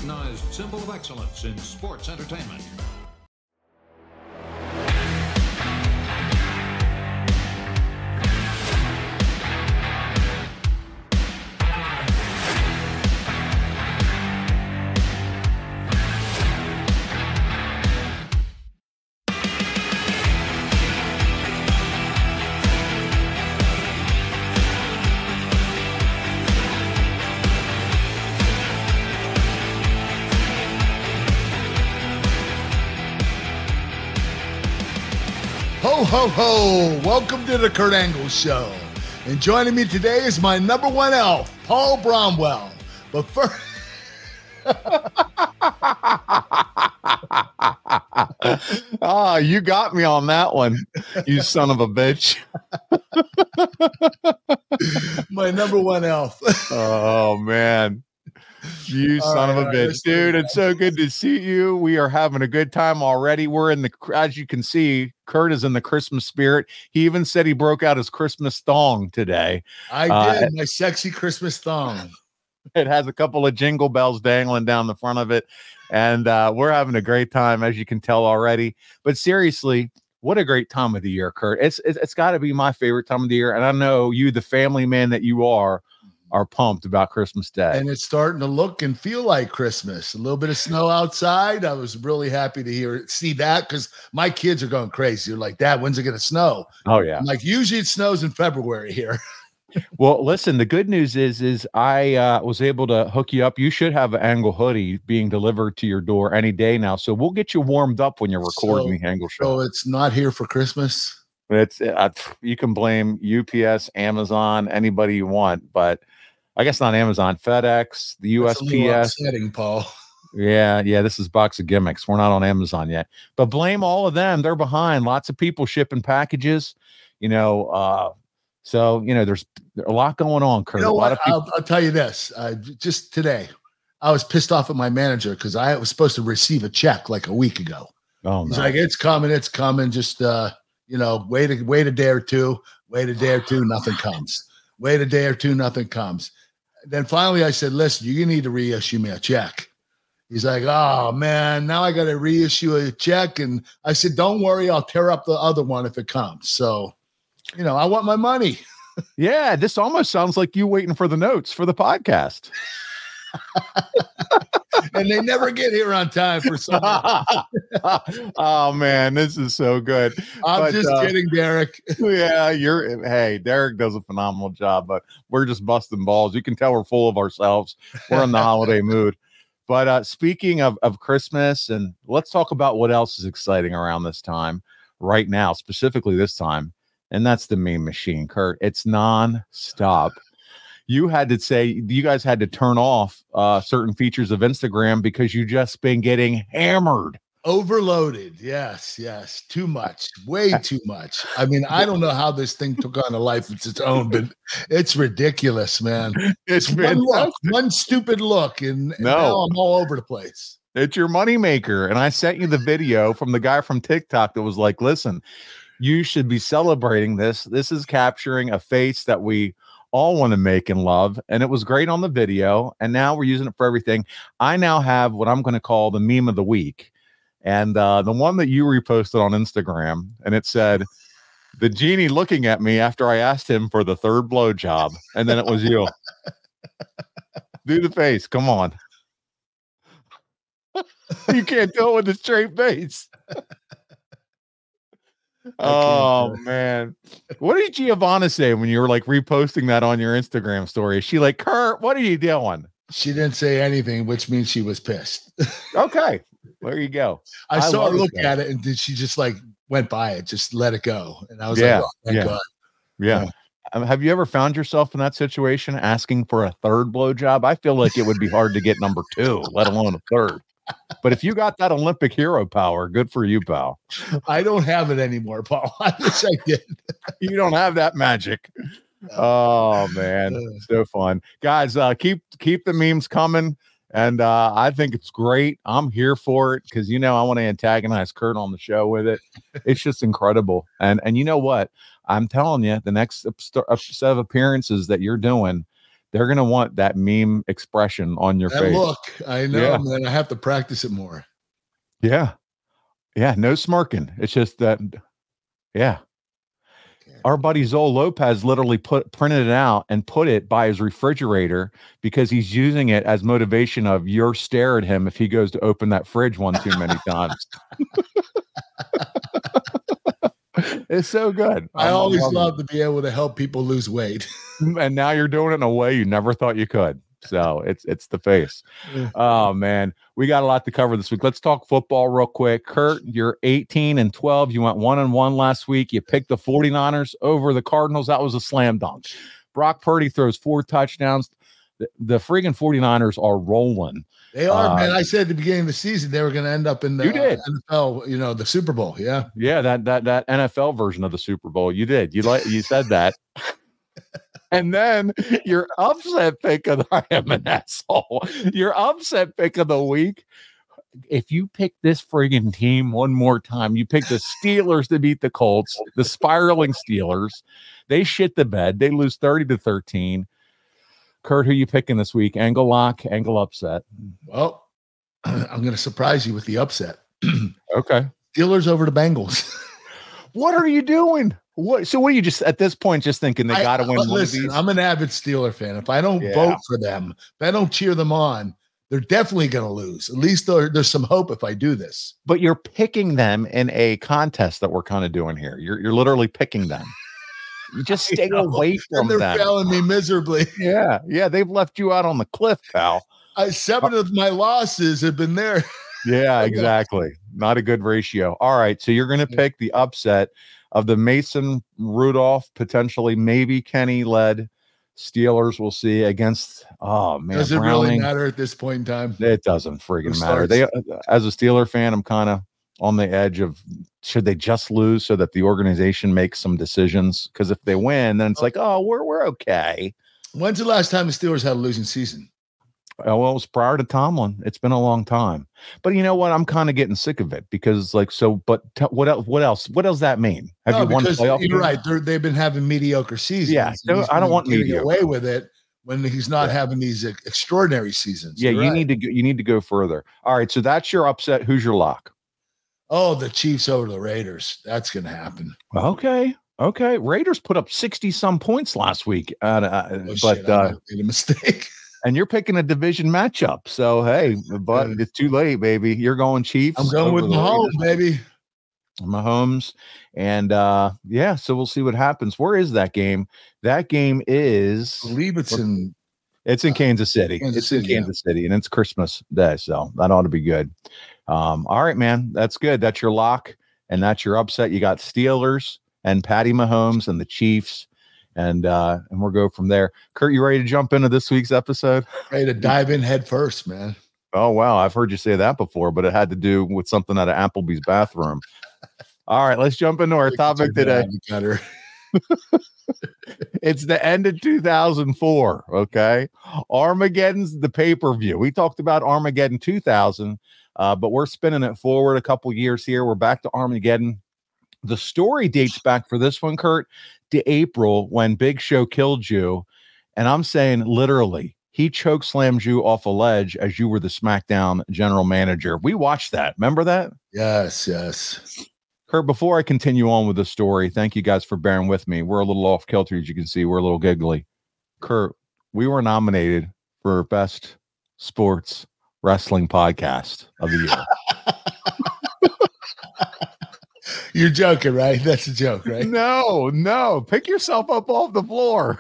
recognized symbol of excellence in sports entertainment. Ho, ho, ho. Welcome to the Kurt Angle Show. And joining me today is my number one elf, Paul Bromwell. But first... Oh, you got me on that one, you son of a bitch. my number one elf. Oh, man. You son of a bitch, dude. It's so good to see you. We are having a good time already. We're in the, as you can see, Kurt is in the Christmas spirit. He even said he broke out his Christmas thong today. I did, my sexy Christmas thong. It has a couple of jingle bells dangling down the front of it. And we're having a great time, as you can tell already. But seriously, what a great time of the year, Kurt. It's got to be my favorite time of the year. And I know you, the family man that you are pumped about Christmas Day. And it's starting to look and feel like Christmas. A little bit of snow outside. I was really happy to see that because my kids are going crazy. They're like, Dad, when's it going to snow? Oh, yeah. I'm like, usually it snows in February here. Well, listen, the good news is I was able to hook you up. You should have an Angle hoodie being delivered to your door any day now. So we'll get you warmed up when you're recording the Angle Show. So it's not here for Christmas? It's you can blame UPS, Amazon, anybody you want, but I guess not Amazon, FedEx, the USPS. That's a little upsetting, Paul. Yeah, this is Box of Gimmicks. We're not on Amazon yet, but blame all of them. They're behind. Lots of people shipping packages, so, there's a lot going on, Kurt. You know what? I'll tell you this. Just today, I was pissed off at my manager because I was supposed to receive a check like a week ago. Oh, He's like, it's coming. Just, wait a day or two. Nothing comes. Wait a day or two, nothing comes. Then finally I said, listen, you need to reissue me a check. He's like, oh, man, now I got to reissue a check. And I said, don't worry. I'll tear up the other one if it comes. So, I want my money. Yeah, this almost sounds like you waiting for the notes for the podcast. And they never get here on time for some. Oh, man, this is so good. I'm just kidding, Derek. Yeah, Derek does a phenomenal job, but we're just busting balls. You can tell we're full of ourselves. We're in the holiday mood. But speaking of Christmas, and let's talk about what else is exciting around this time right now, specifically this time. And that's the meme machine, Kurt. It's nonstop. You guys had to turn off certain features of Instagram because you just been getting hammered. Overloaded. Yes. Too much. Way too much. I mean, I don't know how this thing took on a life of its own, but it's ridiculous, man. It's one stupid look, and now I'm all over the place. It's your moneymaker. And I sent you the video from the guy from TikTok that was like, listen, you should be celebrating this. This is capturing a face that we all want to make and love. And it was great on the video. And now we're using it for everything. I now have what I'm going to call the meme of the week. And the one that you reposted on Instagram, and it said, the genie looking at me after I asked him for the third blowjob. And then it was you. Do the face. Come on. You can't do it with a straight face. Oh, man. What did Giovanna say when you were like reposting that on your Instagram story? Is she like, Kurt, what are you doing? She didn't say anything, which means she was pissed. Okay. There you go. I saw her look at it, and then she just like went by it, just let it go. And I was like, oh, thank God. Yeah. Have you ever found yourself in that situation asking for a third blowjob? I feel like it would be hard to get number 2, let alone a third. But if you got that Olympic hero power, good for you, pal. I don't have it anymore, Paul. I wish I did. You don't have that magic. Oh, man. So fun. Guys, keep the memes coming. And I think it's great. I'm here for it because, I want to antagonize Kurt on the show with it. It's just incredible. And you know what? I'm telling you, the next set of appearances that you're doing, they're going to want that meme expression on your That face. look, I know, Yeah. man. I have to practice it more. Yeah. Yeah. No smirking. It's just that. Yeah. Our buddy Zoe Lopez literally printed it out and put it by his refrigerator because he's using it as motivation of your stare at him if he goes to open that fridge one too many times. It's so good. I always love to be able to help people lose weight. And now you're doing it in a way you never thought you could. So it's the face. Oh man, we got a lot to cover this week. Let's talk football real quick. Kurt, you're 18-12. You went 1-1 last week. You picked the 49ers over the Cardinals. That was a slam dunk. Brock Purdy throws 4 touchdowns. The friggin' 49ers are rolling. They are, man. I said at the beginning of the season they were going to end up in the NFL, the Super Bowl. Yeah. Yeah, that NFL version of the Super Bowl. You did. You said that. And then your upset pick of I am an asshole. Your upset pick of the week. If you pick this friggin' team one more time, you pick the Steelers to beat the Colts, the spiraling Steelers. They shit the bed. They lose 30-13. Kurt, who you picking this week? Angle lock, angle upset. Well, I'm going to surprise you with the upset. Okay. Steelers over the Bengals. What are you doing? What are you just at this point just thinking they got to win one of these? I'm an avid Steeler fan. If I don't vote for them, if I don't cheer them on, they're definitely going to lose. At least there's some hope if I do this. But you're picking them in a contest that we're kind of doing here. You're literally picking them. You just stay away from them. They're failing me miserably. Yeah. They've left you out on the cliff, pal. 7 of my losses have been there. Yeah, exactly. Not a good ratio. All right. So you're going to pick the upset of the Mason Rudolph, potentially maybe Kenny led Steelers. We'll see against. Oh man, does it really matter at this point in time? It doesn't friggin' matter. They, as a Steeler fan, I'm kind of on the edge of should they just lose so that the organization makes some decisions? Because if they win, then it's like, oh, we're okay. When's the last time the Steelers had a losing season? Well, it was prior to Tomlin. It's been a long time. But you know what? I'm kind of getting sick of it because, like, so. But what else? What does that mean? Have you won playoff? You're right. They've been having mediocre seasons. Yeah, so I don't want mediocre. Away with it when he's not having these extraordinary seasons. Yeah, you need to go further. All right, so that's your upset. Who's your lock? Oh, the Chiefs over the Raiders. That's going to happen. Okay. Raiders put up 60-some points last week, but made a mistake. And you're picking a division matchup. So, hey, but it's too late, baby. You're going Chiefs. I'm going with Mahomes, baby. Mahomes. And, so we'll see what happens. Where is that game? That game is... I believe it's in Kansas City. It's in Kansas City, and it's Christmas Day, so that ought to be good. All right, man. That's good. That's your lock, and that's your upset. You got Steelers and Patty Mahomes and the Chiefs. And we'll go from there. Kurt, you ready to jump into this week's episode? Ready to dive in head first, man. Oh, wow. I've heard you say that before, but it had to do with something out of Applebee's bathroom. All right, let's jump into our topic today. It's the end of 2004, okay? Armageddon's the pay-per-view. We talked about Armageddon 2000, but we're spinning it forward a couple years here. We're back to Armageddon. The story dates back for this one, Kurt, to April when Big Show killed you. And I'm saying literally, he choke slammed you off a ledge as you were the SmackDown general manager. We watched that. Remember that? Yes. Kurt, before I continue on with the story, thank you guys for bearing with me. We're a little off kilter, as you can see. We're a little giggly. Kurt, we were nominated for Best Sports Wrestling Podcast of the Year. You're joking, right? That's a joke, right? No. Pick yourself up off the floor.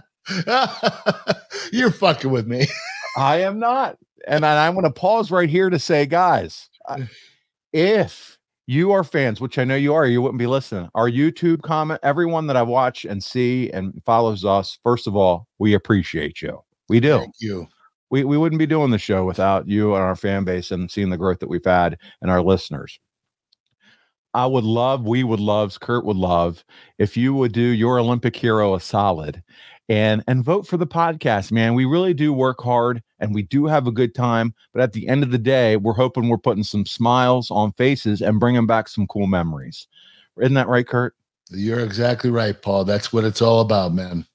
You're fucking with me. I am not. And I want to pause right here to say, guys, if you are fans, which I know you are, you wouldn't be listening. Our YouTube comment, everyone that I watch and see and follows us, first of all, we appreciate you. We do. Thank you. We wouldn't be doing the show without you and our fan base and seeing the growth that we've had and our listeners. We would love, Kurt would love if you would do your Olympic hero a solid and vote for the podcast, man. We really do work hard and we do have a good time. But at the end of the day, we're hoping we're putting some smiles on faces and bringing back some cool memories. Isn't that right, Kurt? You're exactly right, Paul. That's what it's all about, man.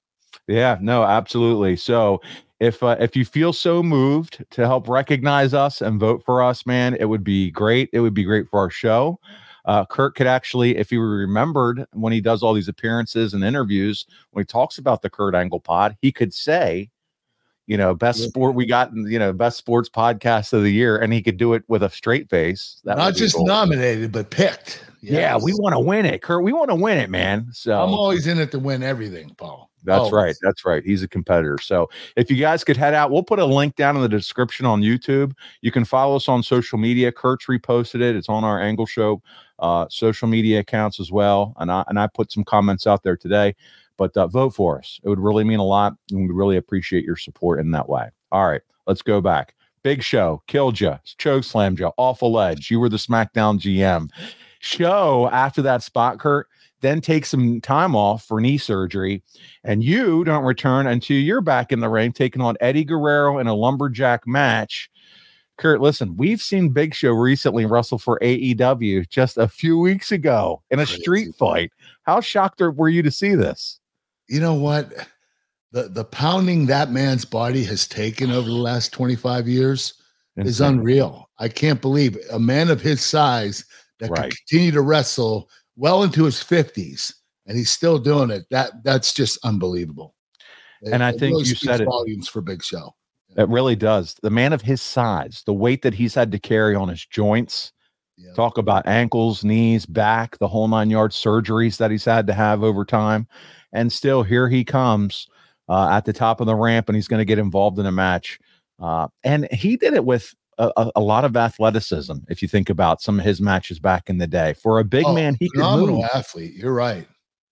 Yeah, no, absolutely. So if you feel so moved to help recognize us and vote for us, man, it would be great. It would be great for our show. Kurt could actually, if he remembered when he does all these appearances and interviews, when he talks about the Kurt Angle pod, he could say, best sport we got, best sports podcast of the year, and he could do it with a straight face. That Not just nominated, but picked. Yeah, we want to win it, Kurt. We want to win it, man. So I'm always in it to win everything, Paul. That's always. right. That's right. He's a competitor. So if you guys could head out, we'll put a link down in the description on YouTube. You can follow us on social media. Kurt's reposted it. It's on our Angle Show social media accounts as well. And I put some comments out there today. But vote for us. It would really mean a lot, and we really appreciate your support in that way. All right, let's go back. Big Show killed you, choke slammed you, awful edge. You were the SmackDown GM. Show after that spot, Kurt, then take some time off for knee surgery, and you don't return until you're back in the ring, taking on Eddie Guerrero in a lumberjack match. Kurt, listen, we've seen Big Show recently wrestle for AEW just a few weeks ago in a street fight. How shocked were you to see this? You know what? The pounding that man's body has taken over the last 25 years is unreal. I can't believe it. A man of his size that can continue to wrestle well into his 50s, and he's still doing it. That's just unbelievable. And I think really you said it. Volumes for Big Show. It really does. The man of his size, the weight that he's had to carry on his joints. Yeah. Talk about ankles, knees, back, the whole 9 yard surgeries that he's had to have over time. And still, here he comes at the top of the ramp, and he's going to get involved in a match. And he did it with a lot of athleticism. If you think about some of his matches back in the day, for a big man, he could move. Athlete. You're right.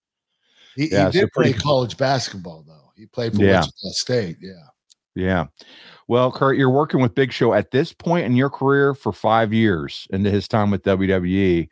He did play college basketball, though. He played for Wichita State. Yeah. Yeah. Well, Kurt, you're working with Big Show at this point in your career for 5 years into his time with WWE.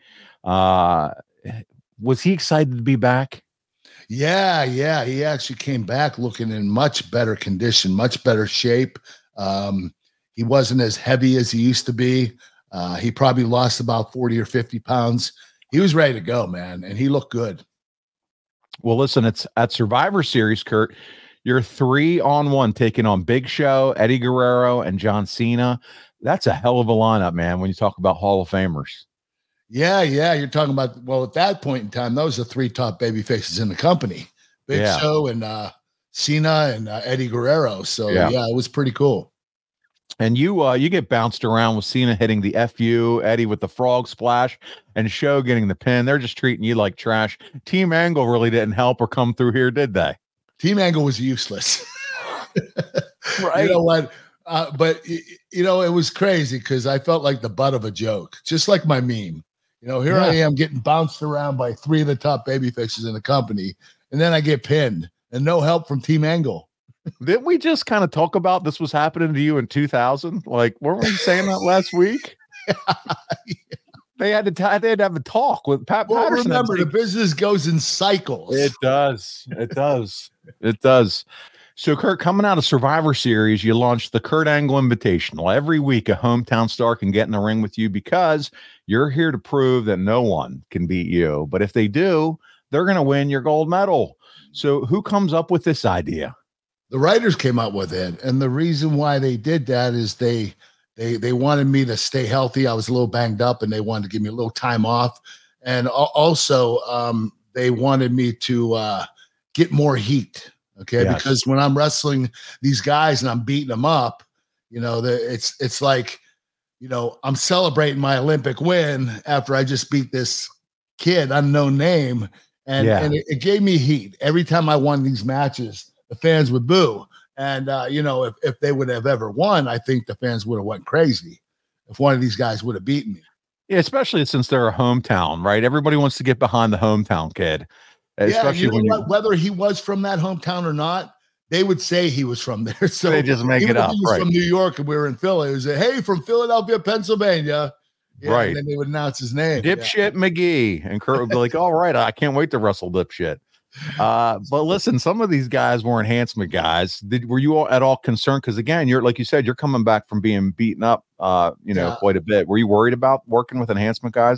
Was he excited to be back? Yeah. He actually came back looking in much better condition, much better shape. He wasn't as heavy as he used to be. He probably lost about 40 or 50 pounds. He was ready to go, man, and he looked good. Well, listen, it's at Survivor Series, Kurt. You're 3-on-1 taking on Big Show, Eddie Guerrero, and John Cena. That's a hell of a lineup, man, when you talk about Hall of Famers. Yeah. You're talking about, well, at that point in time, those are 3 top baby faces in the company. Big Show and Cena and Eddie Guerrero. So, yeah, it was pretty cool. And you get bounced around with Cena hitting the FU, Eddie with the frog splash, and Show getting the pin. They're just treating you like trash. Team Angle really didn't help or come through here, did they? Team Angle was useless. Right. You know what? But, it was crazy because I felt like the butt of a joke, just like my meme. Here I am getting bounced around by 3 of the top baby faces in the company, and then I get pinned and no help from Team Angle. Didn't we just kind of talk about this was happening to you in 2000? Like, weren't we saying that last week? They had to have a talk with Pat Patterson. Remember, the business goes in cycles. It does. So, Kurt, coming out of Survivor Series, you launched the Kurt Angle Invitational. Every week, a hometown star can get in the ring with you because you're here to prove that no one can beat you. But if they do, they're going to win your gold medal. So who comes up with this idea? The writers came up with it. And the reason why they did that is they wanted me to stay healthy. I was a little banged up, and they wanted to give me a little time off. And also, they wanted me to get more heat. Okay. Yes. Because when I'm wrestling these guys and I'm beating them up, it's like, I'm celebrating my Olympic win after I just beat this kid, unknown name. And it gave me heat. Every time I won these matches, the fans would boo. And, if they would have ever won, I think the fans would have went crazy if one of these guys would have beaten me. Yeah, especially since they're a hometown, right? Everybody wants to get behind the hometown kid. Especially whether he was from that hometown or not, they would say he was from there. So they just make it up. He was from New York and we were in Philly. It was hey, from Philadelphia, Pennsylvania. Yeah, right. And then they would announce his name. Dipshit McGee. And Kurt would be like, all right, I can't wait to wrestle Dipshit. But listen, some of these guys were enhancement guys. Were you all at all concerned? Because again, you're like you said, you're coming back from being beaten up, quite a bit. Were you worried about working with enhancement guys?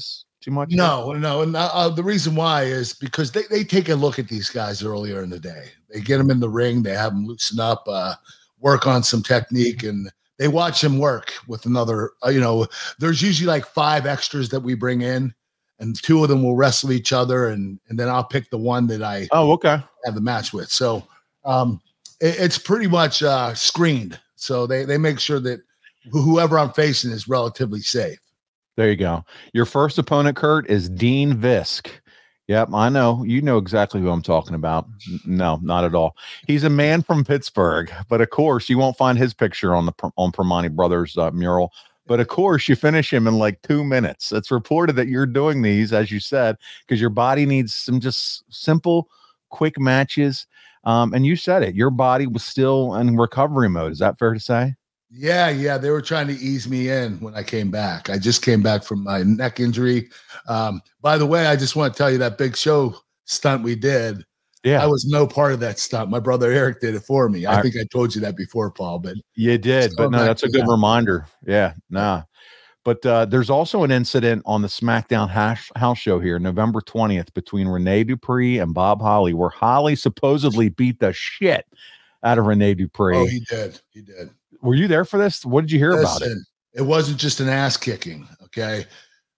too much? No. And the reason why is because they take a look at these guys earlier in the day. They get them in the ring. They have them loosen up, work on some technique, and they watch them work with another. There's usually like 5 extras that we bring in, and 2 of them will wrestle each other, and then I'll pick the one that I have the match with. So it's pretty much screened. So they make sure that whoever I'm facing is relatively safe. There you go. Your first opponent, Kurt, is Dean Visk. Yep, I know. You know exactly who I'm talking about. No, not at all. He's a man from Pittsburgh, but of course, you won't find his picture on Permani Brothers mural. But of course, you finish him in like 2 minutes. It's reported that you're doing these, as you said, because your body needs some just simple, quick matches. And you said it. Your body was still in recovery mode. Is that fair to say? Yeah. They were trying to ease me in when I came back. I just came back from my neck injury. By the way, I just want to tell you that Big Show stunt we did. Yeah, I was no part of that stunt. My brother Eric did it for me. I think I told you that before, Paul. But you did. But no, that's a good reminder. Yeah, nah. But there's also an incident on the SmackDown house show here, November 20th, between Rene Dupree and Bob Holly, where Holly supposedly beat the shit out of Rene Dupree. Oh, he did. Were you there for this? What did you hear about it? It wasn't just an ass kicking. Okay.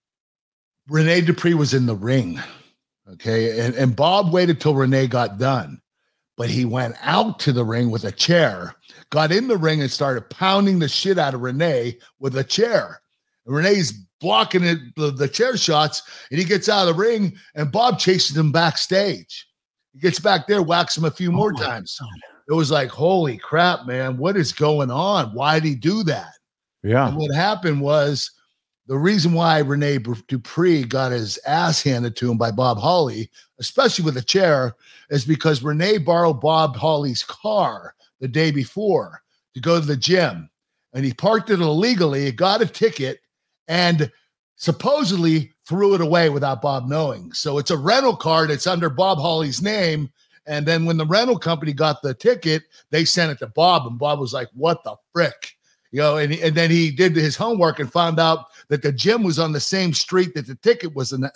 Rene Dupree was in the ring. Okay. And Bob waited till Rene got done, but he went out to the ring with a chair, got in the ring and started pounding the shit out of Rene with a chair. And Rene's blocking it, the chair shots, and he gets out of the ring, and Bob chases him backstage. He gets back there, whacks him a few more times. God. It was like, holy crap, man, what is going on? Why did he do that? Yeah. And what happened was the reason why Rene Dupree got his ass handed to him by Bob Holly, especially with a chair, is because Rene borrowed Bob Holly's car the day before to go to the gym. And he parked it illegally, got a ticket, and supposedly threw it away without Bob knowing. So it's a rental car that's under Bob Holly's name. And then when the rental company got the ticket, they sent it to Bob, and Bob was like, what the frick? And then he did his homework and found out that the gym was on the same street that the ticket was in,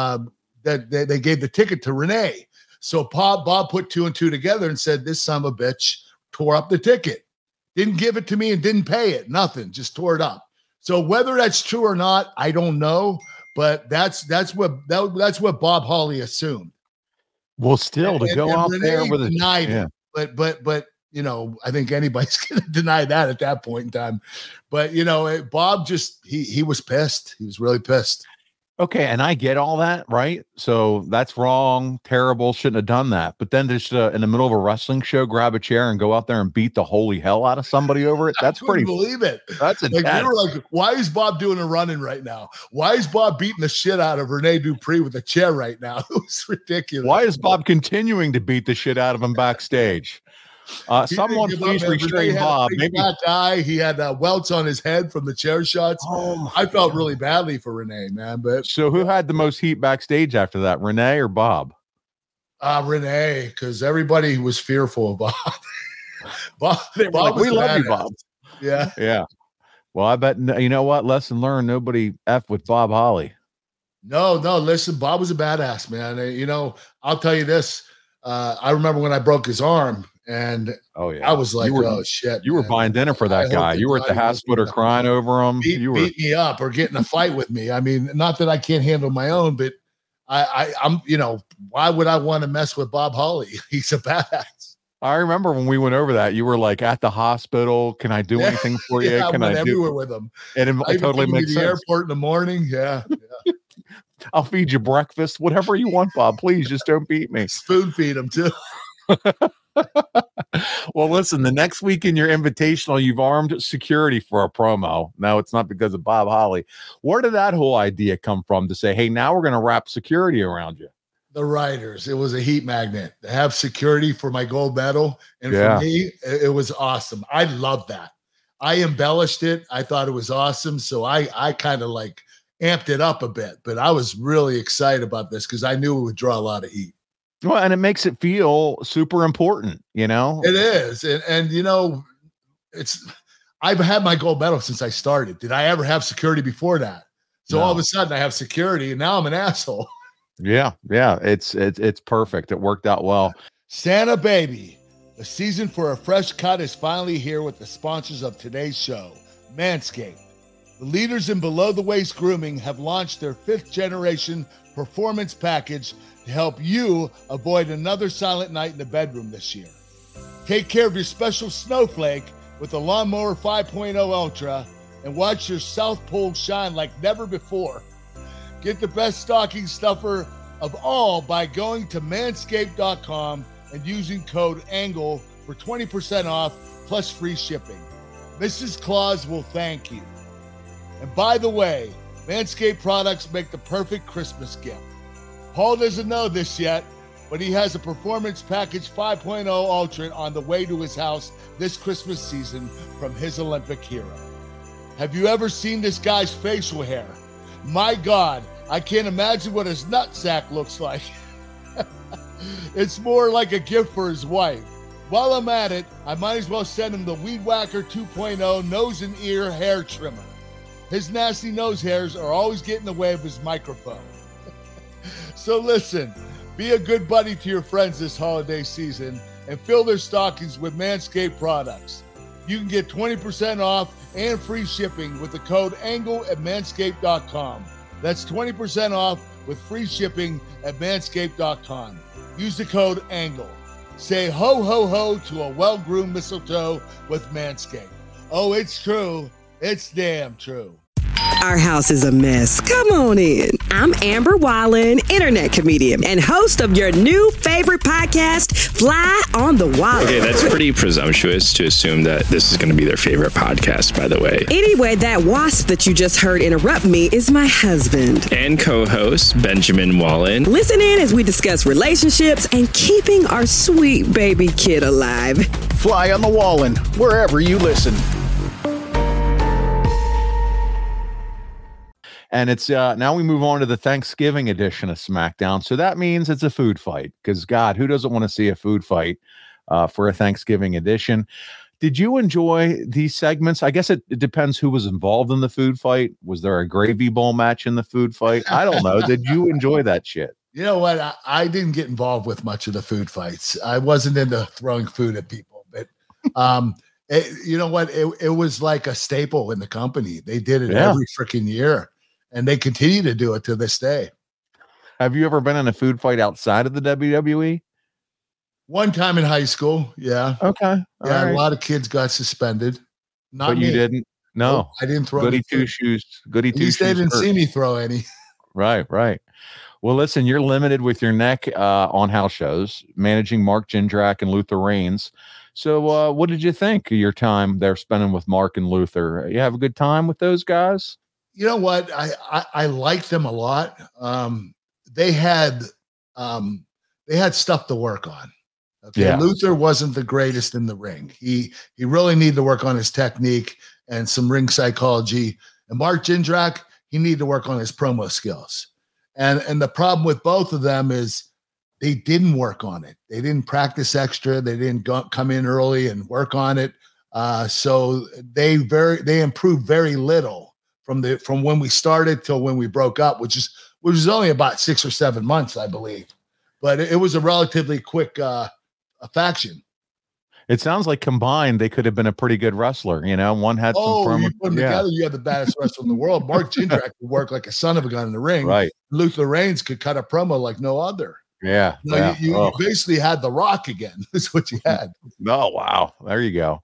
that they gave the ticket to Rene. So Bob put 2 and 2 together and said, this son of a bitch tore up the ticket. Didn't give it to me and didn't pay it. Nothing, just tore it up. So whether that's true or not, I don't know, but that's what Bob Holly assumed. Well, still to go out there with a denied it. But I think anybody's going to deny that at that point in time. But Bob just he was pissed. He was really pissed. Okay, and I get all that, right? So that's wrong, terrible, shouldn't have done that. But then just in the middle of a wrestling show, grab a chair and go out there and beat the holy hell out of somebody over it. That's pretty. Believe it. That's intense. Like, we were like, why is Bob doing a running right now? Why is Bob beating the shit out of Rene Dupree with a chair right now? It was ridiculous. Why is Bob continuing to beat the shit out of him backstage? Someone please restrain Bob. Maybe that guy, he had welts on his head from the chair shots. I felt really badly for Rene, man. But so who had the most heat backstage after that, Rene or Bob? Rene, because everybody was fearful of Bob. Bob we love you, Bob. Yeah. Well, I bet you know what? Lesson learned: nobody F with Bob Holly. No. Listen, Bob was a badass, man. I'll tell you this. I remember when I broke his arm. And I was like, oh shit! You were buying dinner for that guy. You were at the hospital crying over him. Beat me up or get in a fight with me. I mean, not that I can't handle my own, but I'm. Why would I want to mess with Bob Holly? He's a badass. I remember when we went over that. You were like at the hospital. Can I do anything for you? Can I went everywhere with him? And it totally makes sense. The airport in the morning. Yeah. I'll feed you breakfast, whatever you want, Bob. Please just don't beat me. Spoon feed him too. Well, listen, the next week in your invitational, you've armed security for a promo. Now, it's not because of Bob Holly. Where did that whole idea come from to say, hey, now we're going to wrap security around you? The writers. It was a heat magnet to have security for my gold medal. And for me, it was awesome. I loved that. I embellished it. I thought it was awesome. So I kind of like amped it up a bit, but I was really excited about this because I knew it would draw a lot of heat. Well, and it makes it feel super important, It is. And I've had my gold medal since I started. Did I ever have security before that? So all of a sudden I have security and now I'm an asshole. Yeah. It's perfect. It worked out well. Santa baby, the season for a fresh cut is finally here with the sponsors of today's show, Manscaped. The leaders in below-the-waist grooming have launched their 5th generation performance package to help you avoid another silent night in the bedroom this year. Take care of your special snowflake with the Lawnmower 5.0 Ultra and watch your South Pole shine like never before. Get the best stocking stuffer of all by going to manscaped.com and using code ANGLE for 20% off plus free shipping. Mrs. Claus will thank you. And by the way, Manscaped products make the perfect Christmas gift. Paul doesn't know this yet, but he has a Performance Package 5.0 Ultra on the way to his house this Christmas season from his Olympic hero. Have you ever seen this guy's facial hair? My God, I can't imagine what his nutsack looks like. It's more like a gift for his wife. While I'm at it, I might as well send him the Weed Whacker 2.0 nose and ear hair trimmer. His nasty nose hairs are always getting in the way of his microphone. So listen, be a good buddy to your friends this holiday season and fill their stockings with Manscaped products. You can get 20% off and free shipping with the code ANGLE at manscaped.com. That's 20% off with free shipping at manscaped.com. Use the code ANGLE. Say ho, ho, ho to a well-groomed mistletoe with Manscaped. Oh, it's true. It's damn true. Our house is a mess. Come on in. I'm Amber Wallen, internet comedian and host of your new favorite podcast, Fly on the Wall. Okay, that's pretty presumptuous to assume that this is going to be their favorite podcast, by the way. Anyway, that wasp that you just heard interrupt me is my husband. And co-host, Benjamin Wallen. Listen in as we discuss relationships and keeping our sweet baby kid alive. Fly on the Wallen, wherever you listen. And it's now we move on to the Thanksgiving edition of SmackDown. So that means it's a food fight because, God, who doesn't want to see a food fight for a Thanksgiving edition? Did you enjoy these segments? I guess it depends who was involved in the food fight. Was there a gravy bowl match in the food fight? I don't know. Did you enjoy that shit? You know what? I didn't get involved with much of the food fights. I wasn't into throwing food at people, but you know what? It was like a staple in the company. They did it every freaking year. And they continue to do it to this day. Have you ever been in a food fight outside of the WWE? One time in high school, yeah. Okay. Yeah, a lot of kids got suspended. But you didn't? No. Nope, I didn't throw Goody two shoes. Goody two shoes. They didn't see me throw any. Right. Well, listen, you're limited with your neck on house shows, managing Mark Jindrak and Luther Reigns. So what did you think of your time there spending with Mark and Luther? You have a good time with those guys? You know what? I liked them a lot. They had stuff to work on. Okay. Yeah. Luther wasn't the greatest in the ring. He really needed to work on his technique and some ring psychology. And Mark Jindrak, he needed to work on his promo skills. And the problem with both of them is they didn't work on it. They didn't practice extra. They didn't come in early and work on it. So they improved very little from when we started till when we broke up, which was only about 6 or 7 months, I believe. But it was a relatively quick faction. It sounds like combined they could have been a pretty good wrestler. You know, one had some. You put them together, you have the baddest wrestler in the world. Mark Jindrak could work like a son of a gun in the ring. Right. Luther Reigns could cut a promo like no other. Yeah. You basically had The Rock again. That's what you had. Oh, wow. There you go.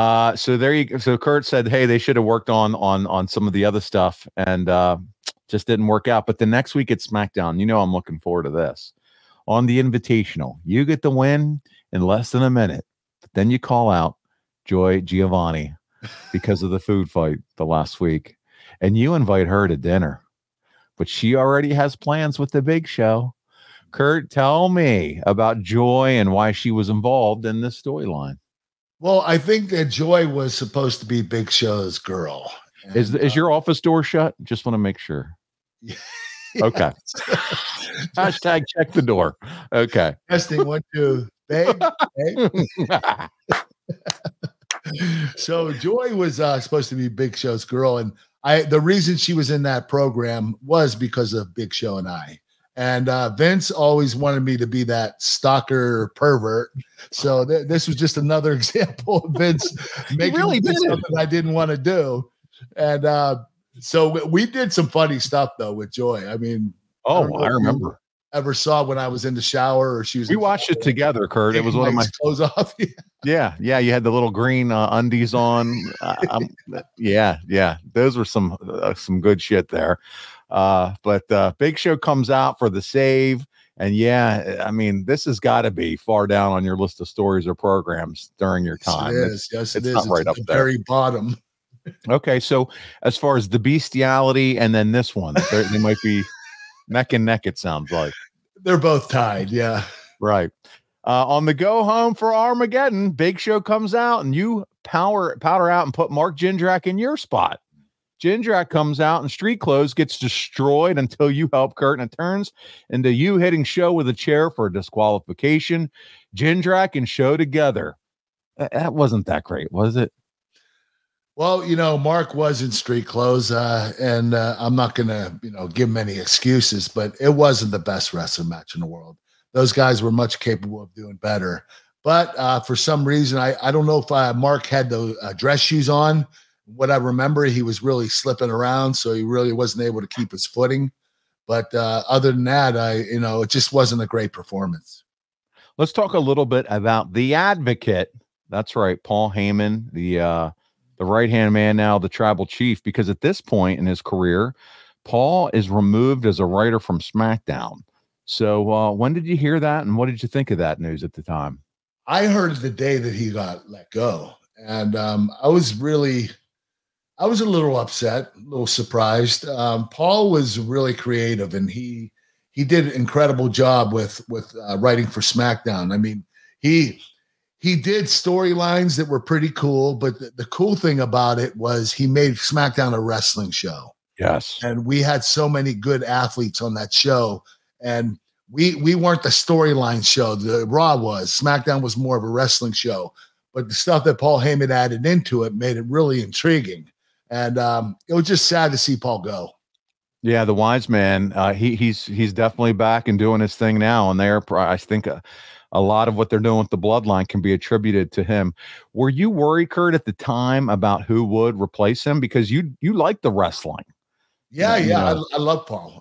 So Kurt said, hey, they should have worked on some of the other stuff and just didn't work out. But the next week at SmackDown, you know, I'm looking forward to this. On the Invitational, you get the win in less than a minute. But then you call out Joy Giovanni because of the food fight the last week. And you invite her to dinner. But she already has plans with the Big Show. Kurt, tell me about Joy and why she was involved in this storyline. Well, I think that Joy was supposed to be Big Show's girl. And, is your office door shut? Just want to make sure. Yeah. Okay. Hashtag check the door. Okay. Testing 1, 2. Babe. So Joy was supposed to be Big Show's girl, and The reason she was in that program was because of Big Show and I. And Vince always wanted me to be that stalker pervert. So this was just another example of Vince making me do something I didn't want to do. And so we did some funny stuff, though, with Joy. I mean, I remember. Ever saw when I was in the shower or she was. We watched it together, Kurt. It was one of my clothes off. Yeah. You had the little green undies on. Yeah. Those were some good shit there. But Big Show comes out for the save, and I mean, this has got to be far down on your list of stories or programs during your time. Yes, it is. Not right up the there. Very bottom. Okay, so as far as the bestiality and then this one, they might be neck and neck. It sounds like they're both tied. Yeah, right. On the go home for Armageddon, Big Show comes out and you powder out and put Mark Jindrak in your spot. Jindrak comes out in street clothes, gets destroyed until you help Kurt, and it turns into you hitting Show with a chair for a disqualification. Jindrak and Show together. That wasn't that great, was it? Well, Mark was in street clothes, and I'm not going to, give him any excuses, but it wasn't the best wrestling match in the world. Those guys were much capable of doing better. But for some reason, I don't know if Mark had the dress shoes on. What I remember, he was really slipping around, so he really wasn't able to keep his footing. But other than that, it just wasn't a great performance. Let's talk a little bit about the Advocate. That's right, Paul Heyman, the right-hand man now, the tribal chief, because at this point in his career, Paul is removed as a writer from SmackDown. So when did you hear that, and what did you think of that news at the time? I heard it the day that he got let go, and I was a little upset, a little surprised. Paul was really creative, and he did an incredible job with writing for SmackDown. I mean, he did storylines that were pretty cool, but the cool thing about it was he made SmackDown a wrestling show. Yes. And we had so many good athletes on that show, and we weren't the storyline show. The Raw was. SmackDown was more of a wrestling show, but the stuff that Paul Heyman added into it made it really intriguing. And it was just sad to see Paul go. Yeah, the wise man. He's definitely back and doing his thing now. And I think a lot of what they're doing with the Bloodline can be attributed to him. Were you worried, Kurt, at the time about who would replace him? Because you like the wrestling. Yeah. I love Paul.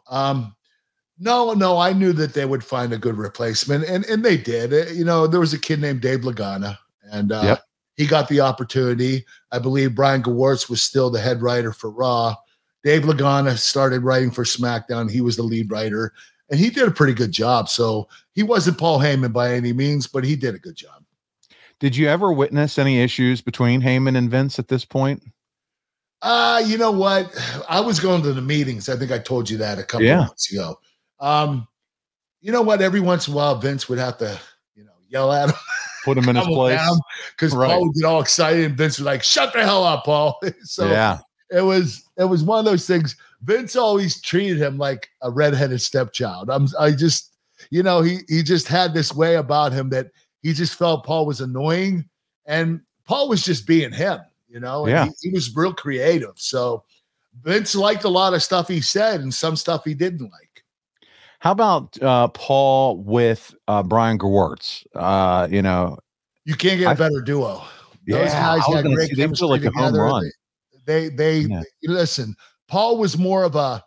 No, I knew that they would find a good replacement, and they did. There was a kid named Dave Lagana, and he got the opportunity. I believe Brian Gewirtz was still the head writer for Raw. Dave Lagana started writing for SmackDown. He was the lead writer, and he did a pretty good job. So he wasn't Paul Heyman by any means, but he did a good job. Did you ever witness any issues between Heyman and Vince at this point? You know what? I was going to the meetings. I think I told you that a couple of months ago. You know what? Every once in a while, Vince would have to, yell at him. Put him in his place. Because Paul would get all excited and Vince was like, shut the hell up, Paul. So it was one of those things. Vince always treated him like a redheaded stepchild. He just had this way about him that he just felt Paul was annoying, and Paul was just being him, and he was real creative. So Vince liked a lot of stuff he said and some stuff he didn't like. How about Paul with Brian Gewirtz? You can't get a better duo. Those guys had great chemistry like together. A home run. They listen. Paul was more of a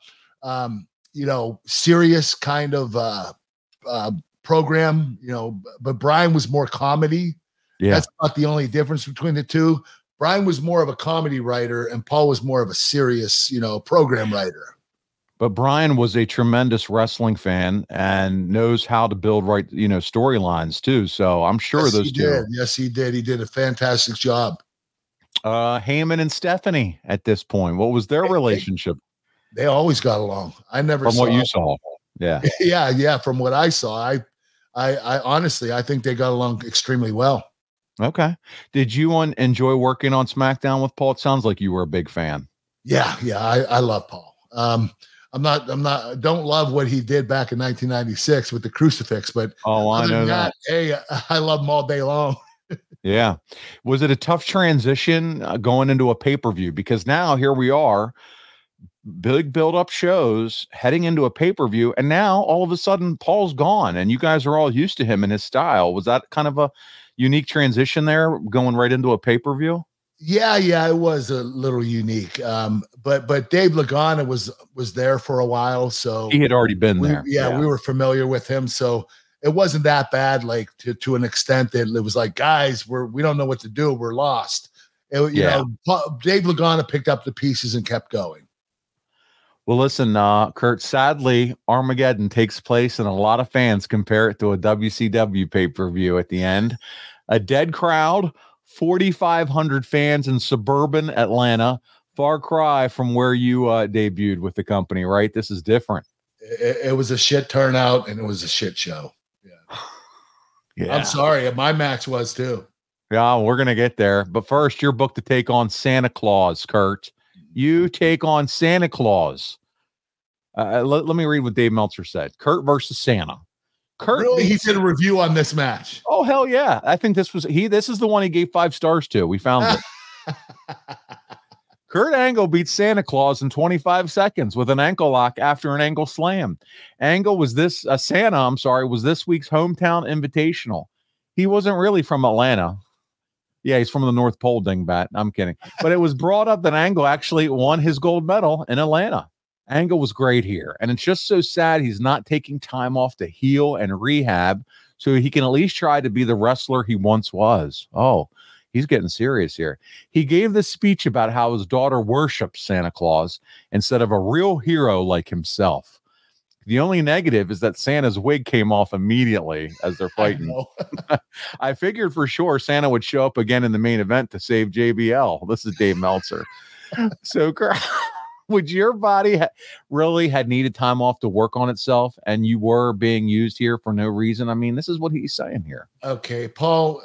serious kind of program, but Brian was more comedy. Yeah. That's not the only difference between the two. Brian was more of a comedy writer and Paul was more of a serious, program writer. But Brian was a tremendous wrestling fan and knows how to build storylines too. So I'm sure those two. Yes, he did. He did a fantastic job. Heyman and Stephanie at this point, what was their relationship? They always got along. I never from what you saw. Yeah. Yeah. From what I saw, I honestly, I think they got along extremely well. Okay. Did you enjoy working on SmackDown with Paul? It sounds like you were a big fan. Yeah. I love Paul. Don't love what he did back in 1996 with the crucifix, but I know that. Hey, I love him all day long. Yeah. Was it a tough transition going into a pay-per-view? Because now here we are, big build-up shows heading into a pay-per-view, and now all of a sudden Paul's gone, and you guys are all used to him and his style. Was that kind of a unique transition there, going right into a pay-per-view? Yeah, it was a little unique. But Dave Lagana was there for a while, so he had already been there. Yeah, we were familiar with him, so it wasn't that bad. Like to an extent that it was like, guys, we don't know what to do. We're lost. You know, Dave Lagana picked up the pieces and kept going. Well, listen, Kurt, sadly, Armageddon takes place, and a lot of fans compare it to a WCW pay-per-view at the end. A dead crowd, 4,500 fans in suburban Atlanta, far cry from where you debuted with the company, right? This is different. It was a shit turnout, and it was a shit show. Yeah. I'm sorry. My match was too. Yeah, we're going to get there. But first, you're booked to take on Santa Claus, Kurt. You take on Santa Claus. Let me read what Dave Meltzer said. Kurt versus Santa. Kurt, really? He did a review on this match. Oh, hell yeah. I think this is the one he gave 5 stars to. We found it. Kurt Angle beats Santa Claus in 25 seconds with an ankle lock after an angle slam. Santa was this week's hometown invitational. He wasn't really from Atlanta. Yeah, he's from the North Pole, dingbat. I'm kidding. But it was brought up that Angle actually won his gold medal in Atlanta. Angle was great here. And it's just so sad he's not taking time off to heal and rehab so he can at least try to be the wrestler he once was. Oh, he's getting serious here. He gave this speech about how his daughter worships Santa Claus instead of a real hero like himself. The only negative is that Santa's wig came off immediately as they're fighting. I figured for sure Santa would show up again in the main event to save JBL. This is Dave Meltzer. So, would your body really had needed time off to work on itself, and you were being used here for no reason? I mean, this is what he's saying here. Okay, Paul,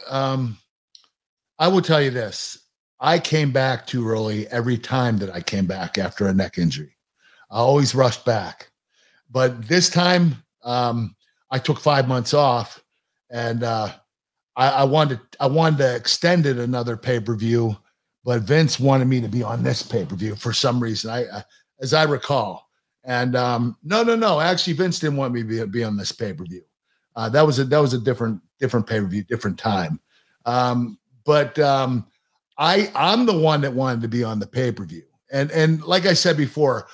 I will tell you this. I came back too early every time that I came back after a neck injury. I always rushed back. But this time, I took 5 months off, and I wanted to extend it another pay-per-view, but Vince wanted me to be on this pay-per-view for some reason. As I recall, and no. Actually, Vince didn't want me to be on this pay-per-view. That was a different pay-per-view, different time. But I'm the one that wanted to be on the pay-per-view, and like I said before,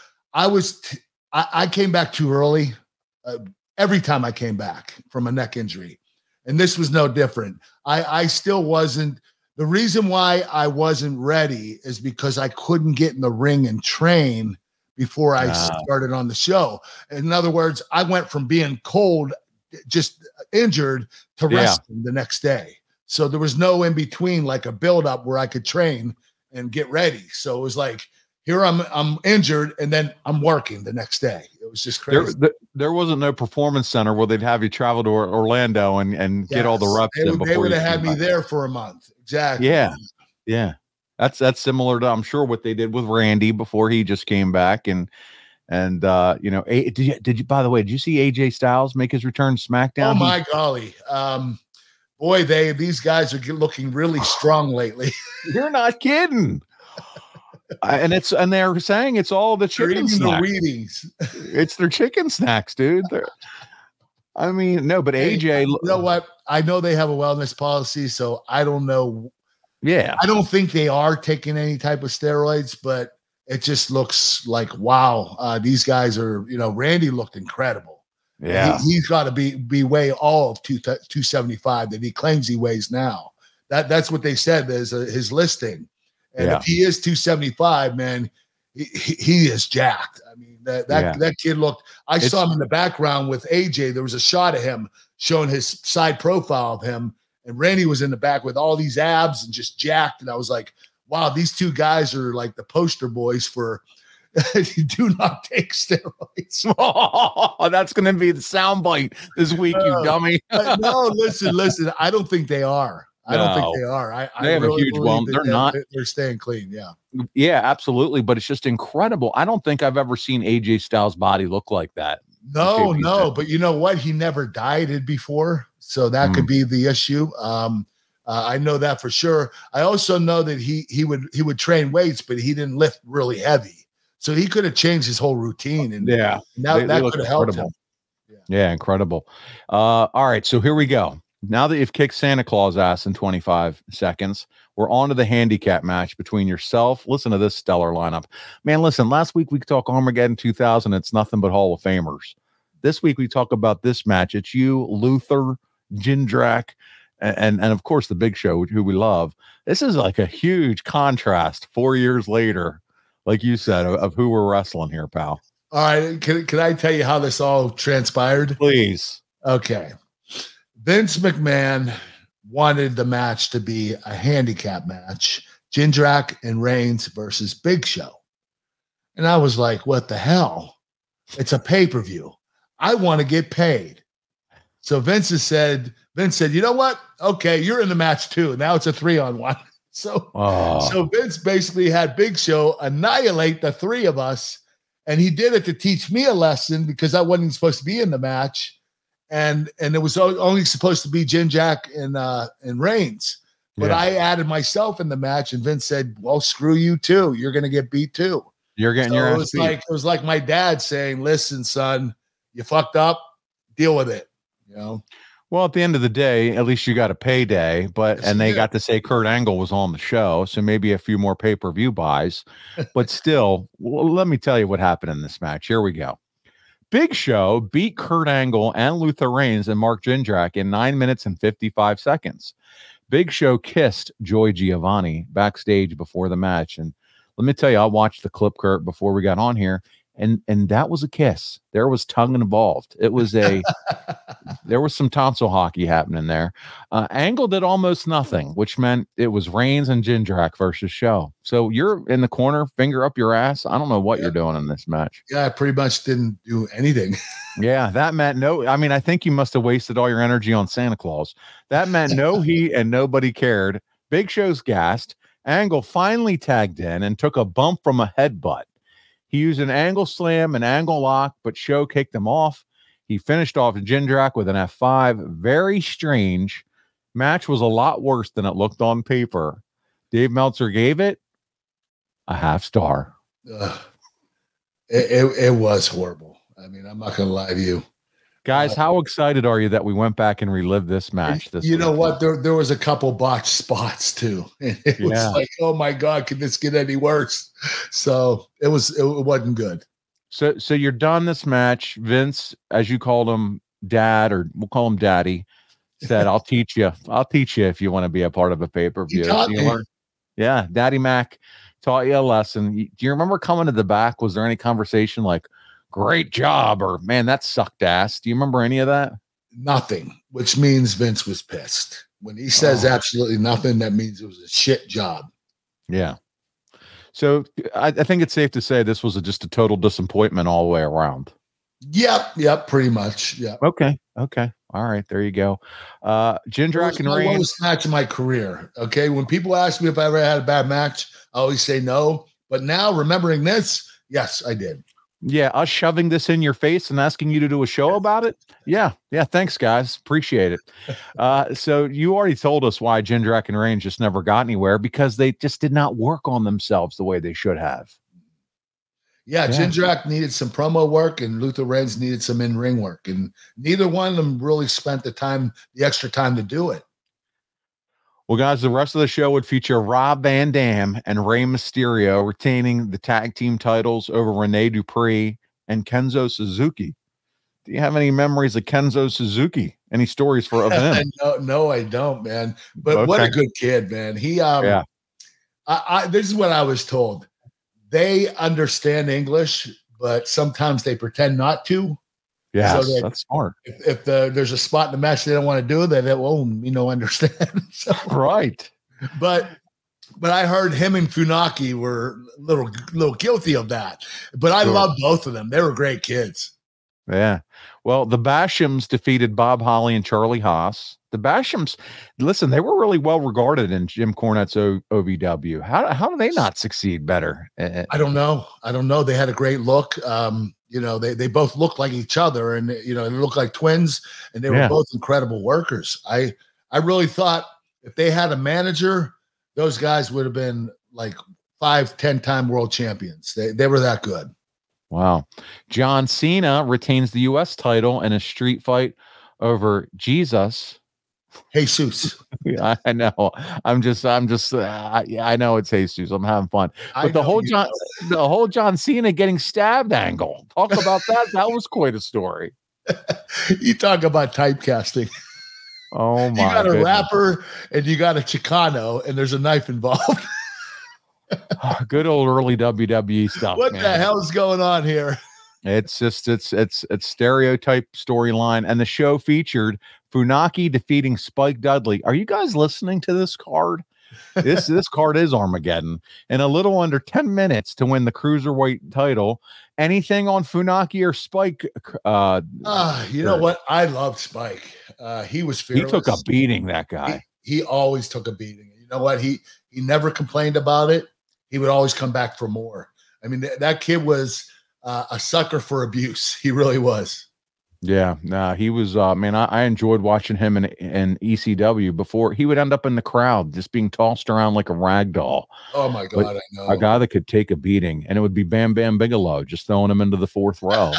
I came back too early every time I came back from a neck injury. And this was no different. I still wasn't. The reason why I wasn't ready is because I couldn't get in the ring and train before I started on the show. In other words, I went from being cold, just injured, to resting the next day. So there was no in between, like a build-up where I could train and get ready. So it was like, here I'm injured, and then I'm working the next day. It was just crazy. There wasn't no performance center where they'd have you travel to Orlando and get all the reps in before they would have had me back there for a month. Exactly. Yeah. That's similar to, I'm sure, what they did with Randy before he just came back. And did you by the way, did you see AJ Styles make his return to SmackDown? Oh my golly. Boy, these guys are looking really strong lately. You're not kidding. And they're saying it's all the chicken snacks. It's their chicken snacks, dude. But AJ, you know what? I know they have a wellness policy, so I don't know. Yeah, I don't think they are taking any type of steroids, but it just looks like, wow, these guys are. Randy looked incredible. Yeah, he's got to be weigh all of 275 that he claims he weighs now. That's what they said. There's his listing. And if he is 275, man, he is jacked. I mean, that kid looked. I saw him in the background with AJ. There was a shot of him showing his side profile of him, and Randy was in the back with all these abs and just jacked. And I was like, wow, these two guys are like the poster boys for do not take steroids. Oh, that's going to be the soundbite this week, you dummy. No, listen. I don't think they are. I don't think they are. They have really a huge wellness. They're not. They're staying clean. Yeah. Yeah, absolutely. But it's just incredible. I don't think I've ever seen AJ Styles' body look like that. No. But you know what? He never dieted before, so that could be the issue. I know that for sure. I also know that he would train weights, but he didn't lift really heavy. So he could have changed his whole routine, and Yeah, that they could have helped him. Yeah, incredible. All right, so here we go. Now that you've kicked Santa Claus ass in 25 seconds, we're on to the handicap match between yourself. Listen to this stellar lineup. Man, listen, last week we talked Armageddon 2000. It's nothing but Hall of Famers. This week we talk about this match. It's you, Luther, Jindrak, and of course the Big Show, who we love. This is like a huge contrast 4 years later, like you said, of who we're wrestling here, pal. All right. Can I tell you how this all transpired? Please. Okay. Vince McMahon wanted the match to be a handicap match, Jindrak and Reigns versus Big Show. And I was like, what the hell? It's a pay-per-view. I want to get paid. So Vince said, you know what? Okay, you're in the match too. Now it's a 3-on-1. So Vince basically had Big Show annihilate the three of us. And he did it to teach me a lesson because I wasn't supposed to be in the match. And it was only supposed to be Jindrak and Reigns. But I added myself in the match, and Vince said, well, screw you too. You're going to get beat too. You're getting your ass beat. It was like my dad saying, listen, son, you fucked up, deal with it. You know? Well, at the end of the day, at least you got a payday, and they got to say Kurt Angle was on the show, so maybe a few more pay-per-view buys. But still, let me tell you what happened in this match. Here we go. Big Show beat Kurt Angle and Luther Reigns and Mark Jindrak in 9 minutes and 55 seconds. Big Show kissed Joy Giovanni backstage before the match. And let me tell you, I watched the clip, Kurt, before we got on here, and that was a kiss. There was tongue involved. It was there was some tonsil hockey happening there. Angle did almost nothing, which meant it was Reigns and Jindrak versus Show. So you're in the corner, finger up your ass. I don't know what you're doing in this match. Yeah, I pretty much didn't do anything. Yeah, that meant no. I mean, I think you must have wasted all your energy on Santa Claus. That meant no heat and nobody cared. Big Show's gassed. Angle finally tagged in and took a bump from a headbutt. He used an angle slam and angle lock, but Show kicked him off. He finished off Jindrak with an F5. Very strange. Match was a lot worse than it looked on paper. Dave Meltzer gave it a half star. It was horrible. I mean, I'm not going to lie to you. Guys, how excited are you that we went back and relived this match? You know what? There was a couple botched spots too. It was like, oh my God, can this get any worse? So it wasn't good. So you're done this match. Vince, as you called him, Dad, or we'll call him Daddy, said, "I'll teach you. I'll teach you if you want to be a part of a pay-per-view." Yeah, Daddy Mac taught you a lesson. Do you remember coming to the back? Was there any conversation like, "Great job," or "Man, that sucked ass"? Do you remember any of that? Nothing, which means Vince was pissed. When he says absolutely nothing, that means it was a shit job. Yeah. So I think it's safe to say this was just a total disappointment all the way around. Yep, pretty much. Yeah. Okay. All right, there you go. Jindrak and Reigns. Lowest match in my career. Okay, when people ask me if I ever had a bad match, I always say no. But now, remembering this, yes, I did. Yeah, us shoving this in your face and asking you to do a show about it. Yeah. Thanks, guys. Appreciate it. So you already told us why Jindrak and Reigns just never got anywhere, because they just did not work on themselves the way they should have. Yeah, Jindrak needed some promo work, and Luther Reigns needed some in-ring work, and neither one of them really spent the extra time to do it. Well, guys, the rest of the show would feature Rob Van Dam and Rey Mysterio retaining the tag team titles over Rene Dupree and Kenzo Suzuki. Do you have any memories of Kenzo Suzuki? Any stories of him? No, I don't, man. But what a good kid, man. He, this is what I was told. They understand English, but sometimes they pretend not to. Yeah, so that's smart. If there's a spot in the match they don't want to do, then it won't, understand. So, right. But I heard him and Funaki were a little guilty of that. But I love both of them. They were great kids. Yeah. Well, the Bashams defeated Bob Holly and Charlie Haas. The Bashams, listen, they were really well regarded in Jim Cornette's OVW. How do they not succeed better? I don't know. They had a great look. They both looked like each other, and they looked like twins, and they were both incredible workers. I really thought if they had a manager, those guys would have been like 5, 10-time world champions. They were that good. Wow. John Cena retains the U.S. title in a street fight over Jesus. I know. I know it's Jesus. I'm having fun. But the whole John Cena getting stabbed angle. Talk about that. That was quite a story. You talk about typecasting. Oh my! You got a rapper and you got a Chicano, and there's a knife involved. Good old early WWE stuff. What the hell is going on here? It's just it's stereotype storyline, and the show featured Funaki defeating Spike Dudley. Are you guys listening to this card? This card is Armageddon. In a little under 10 minutes to win the cruiserweight title. Anything on Funaki or Spike? You know what? I loved Spike. He was fearless. He took a beating, that guy. He always took a beating. You know what? He never complained about it. He would always come back for more. I mean, that kid was a sucker for abuse. He really was. Yeah, he was. Man, I enjoyed watching him in ECW. Before he would end up in the crowd, just being tossed around like a rag doll. Oh my God, I know. A guy that could take a beating, and it would be Bam Bam Bigelow just throwing him into the fourth row.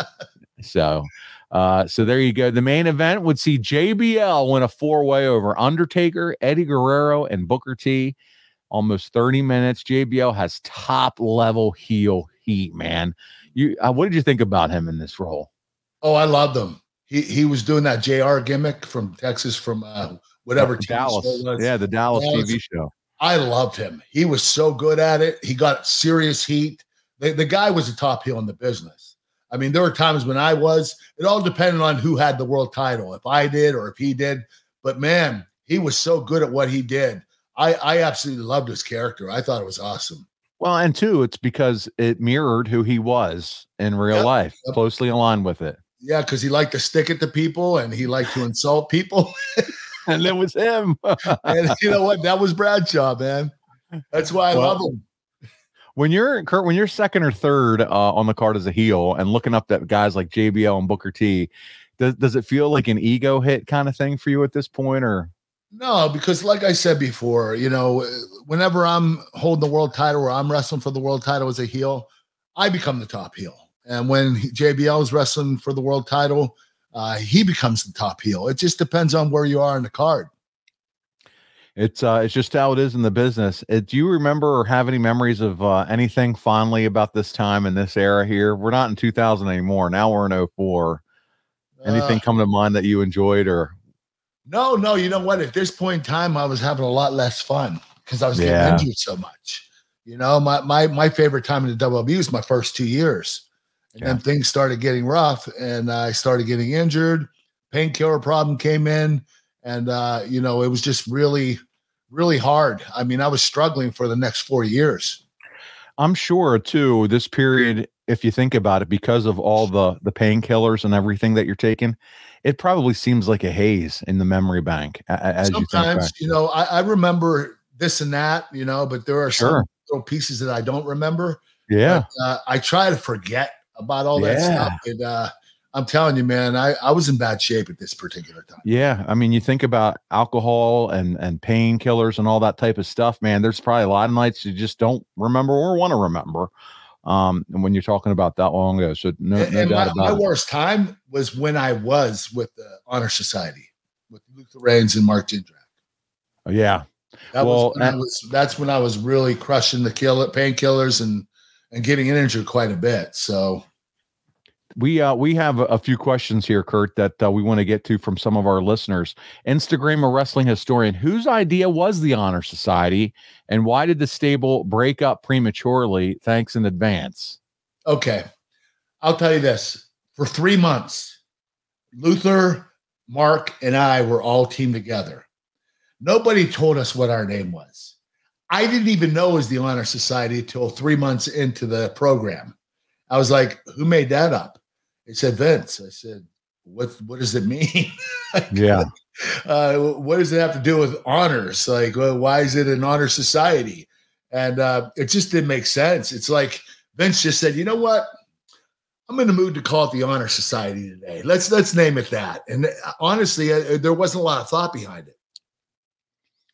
So there you go. The main event would see JBL win a 4-way over Undertaker, Eddie Guerrero, and Booker T. Almost 30 minutes. JBL has top level heel heat, man. What did you think about him in this role? Oh, I loved him. He was doing that JR gimmick from Texas, from whatever Dallas. Yeah, the Dallas TV show. I loved him. He was so good at it. He got serious heat. The guy was a top heel in the business. I mean, there were times when it all depended on who had the world title, if I did or if he did. But man, he was so good at what he did. I absolutely loved his character. I thought it was awesome. Well, and two, it's because it mirrored who he was in real life, closely aligned with it. Yeah, because he liked to stick it to people and he liked to insult people. And it was him. And you know what? That was Bradshaw, man. That's why I love him. When you're second or third on the card as a heel and looking up at guys like JBL and Booker T, does it feel like an ego hit kind of thing for you at this point, or? No, because like I said before, whenever I'm holding the world title or I'm wrestling for the world title as a heel, I become the top heel. And when JBL is wrestling for the world title, he becomes the top heel. It just depends on where you are in the card. It's just how it is in the business. Do you remember or have any memories of anything fondly about this time in this era here? We're not in 2000 anymore. Now we're in 2004. Anything come to mind that you enjoyed or? No. You know what? At this point in time, I was having a lot less fun because I was getting injured so much. My favorite time in the WWE was my first 2 years. And then things started getting rough and I started getting injured. Painkiller problem came in and, it was just really, really hard. I mean, I was struggling for the next 4 years. I'm sure too, this period, if you think about it, because of all the painkillers and everything that you're taking, it probably seems like a haze in the memory bank. Sometimes, I remember this and that, but there are some little pieces that I don't remember. Yeah. But, I try to forget about all that stuff. And I'm telling you, man, I was in bad shape at this particular time. Yeah. I mean, you think about alcohol and painkillers and all that type of stuff, man, there's probably a lot of nights you just don't remember or want to remember. And when you're talking about that long ago, so no doubt about it. My worst time was when I was with the Honor Society with Luther Reigns and Mark Jindrak. Oh, yeah. That's when I was really crushing the painkillers and getting injured quite a bit. So we have a few questions here, Kurt, that we want to get to from some of our listeners. Instagram, a wrestling historian, whose idea was the Honor Society and why did the stable break up prematurely? Thanks in advance. Okay. I'll tell you this. For 3 months, Luther, Mark, and I were all teamed together. Nobody told us what our name was. I didn't even know it was the Honor Society until 3 months into the program. I was like, who made that up? They said, Vince. I said, what does it mean? Yeah. What does it have to do with honors? Like, why is it an honor society? And it just didn't make sense. It's like Vince just said, you know what? I'm in the mood to call it the Honor Society today. Let's name it that. And honestly, there wasn't a lot of thought behind it.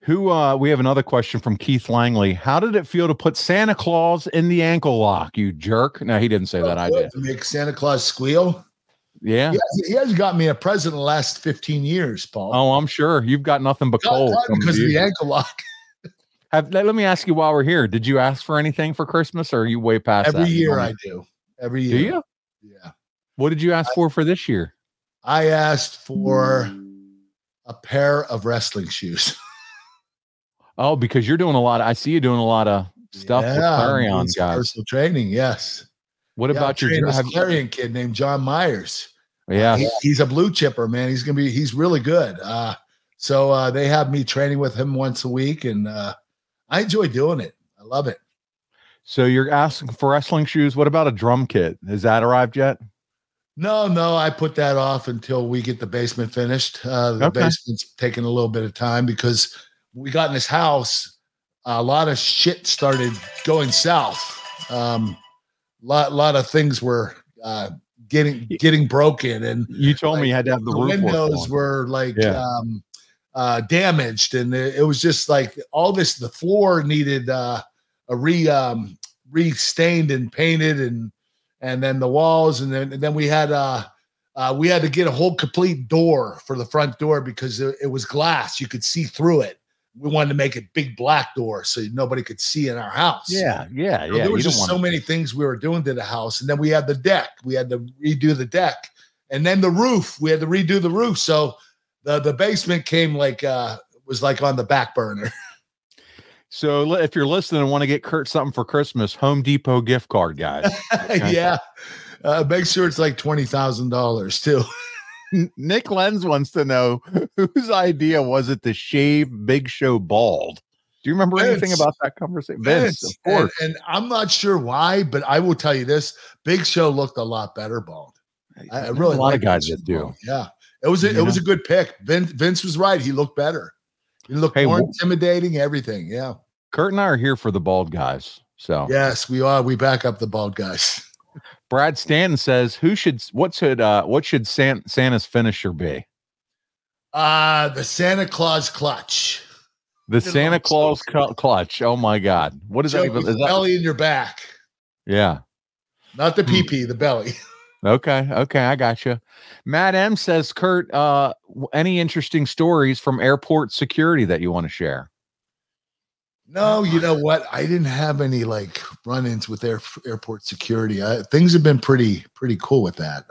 We have another question from Keith Langley. How did it feel to put Santa Claus in the ankle lock, you jerk? No, he didn't say that. I did. To make Santa Claus squeal. Yeah. He has got me a present in the last 15 years, Paul. Oh, I'm sure. You've got nothing but cold. Because of the ankle lock. Let me ask you while we're here. Did you ask for anything for Christmas, or are you way past that? Every year I do. Every year. Do you? Yeah. What did you ask for this year? I asked for a pair of wrestling shoes. Oh, because you're doing I see you doing a lot of stuff with Clarion guys. Personal training, yes. What about your Clarion kid named John Myers? Yeah, he's a blue chipper, man. He's really good. So they have me training with him once a week, and I enjoy doing it. I love it. So you're asking for wrestling shoes. What about a drum kit? Has that arrived yet? No, I put that off until we get the basement finished. The basement's taking a little bit of time because we got in this house. A lot of shit started going south. Lot of things were getting broken, and you told me you had to have the roof windows were like damaged, and it was just like all this. The floor needed re-stained and painted, and then the walls, and then we had to get a whole complete door for the front door because it was glass. You could see through it. We wanted to make it big black door so nobody could see in our house. Yeah. So there was just so many things we were doing to the house. And then we had the deck. We had to redo the deck. And then the roof. We had to redo the roof. So the basement came was like on the back burner. So if you're listening and want to get Kurt something for Christmas, Home Depot gift card, guys. Okay. Yeah. Make sure it's like $20,000 too. Nick Lenz wants to know whose idea was it to shave Big Show bald? Do you remember anything about that conversation? Vince, of course. And I'm not sure why, but I will tell you this: Big Show looked a lot better bald. I really a lot of guys that do. Yeah, it was a good pick. Vince was right. He looked better. He looked more intimidating. Everything. Yeah. Kurt and I are here for the bald guys. So yes, we are. We back up the bald guys. Brad Stanton says, what should Santa's finisher be? The Santa Claus clutch. The Santa Claus clutch. Oh my God. What is that even? Is that belly in your back? Yeah. Not the PP, the belly. Okay. I got you. Matt M says, Kurt, any interesting stories from airport security that you want to share? No, you know what? I didn't have any run-ins with airport security. Things have been pretty cool with that.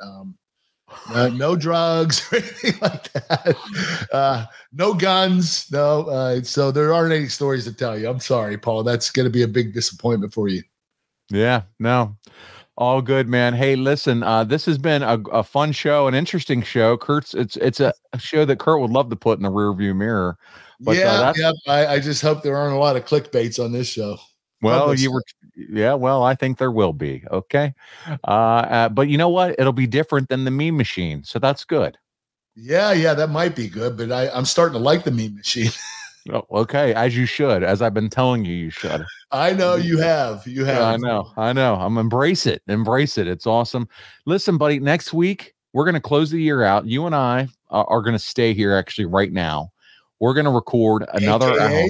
No drugs or anything like that. No guns. No. So there aren't any stories to tell you. I'm sorry, Paul. That's going to be a big disappointment for you. Yeah. No. All good, man. Hey, listen, this has been a fun show, an interesting show. It's a show that Kurt would love to put in the rearview mirror. But, I just hope there aren't a lot of clickbaits on this show. Well, I think there will be. Okay. But you know what? It'll be different than the meme machine. So that's good. Yeah, that might be good, but I'm starting to like the meme machine. Oh, okay. As you should, as I've been telling you should. I know you have. I know. I'm embrace it. It's awesome. Listen, buddy, next week, we're going to close the year out. You and I are going to stay here actually right now. We're going to record another hour.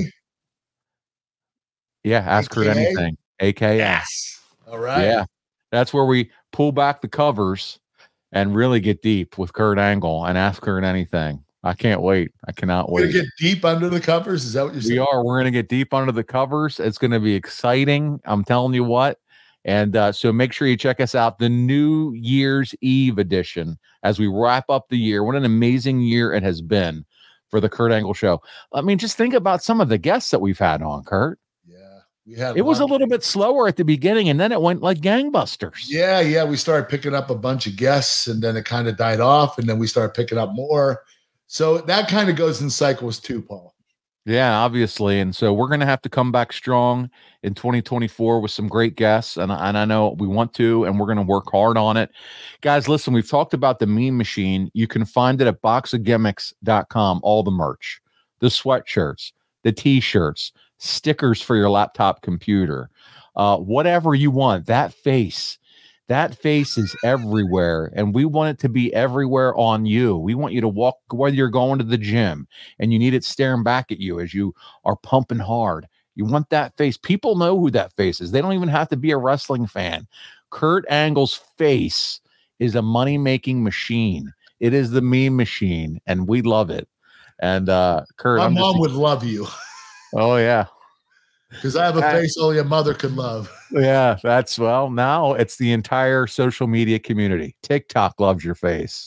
Yeah, ask Kurt anything. AKA. Yes. All right. Yeah. That's where we pull back the covers and really get deep with Kurt Angle and ask Kurt anything. I can't wait. I cannot wait. We're going to get deep under the covers? Is that what you're saying? We are. We're going to get deep under the covers. It's going to be exciting. I'm telling you what. And so make sure you check us out, the New Year's Eve edition, as we wrap up the year. What an amazing year it has been for the Kurt Angle Show. I mean, just think about some of the guests that we've had on, Kurt. Yeah. It was a little bit slower at the beginning, and then it went like gangbusters. Yeah. We started picking up a bunch of guests, and then it kind of died off, and then we started picking up more. So that kind of goes in cycles too, Paul. Yeah, obviously. And so we're going to have to come back strong in 2024 with some great guests. And I know we want to, and we're going to work hard on it. Guys, listen, we've talked about the meme machine. You can find it at boxofgimmicks.com, all the merch, the sweatshirts, the t-shirts, stickers for your laptop computer, whatever you want, that face, That face is everywhere, and we want it to be everywhere on you. We want you to walk, whether you're going to the gym and you need it staring back at you as you are pumping hard. You want that face. People know who that face is. They don't even have to be a wrestling fan. Kurt Angle's face is a money-making machine. It is the meme machine, and we love it. And Kurt, my mom would love you. Oh, yeah. Because I have a face only a mother could love. Yeah, now it's the entire social media community. TikTok loves your face.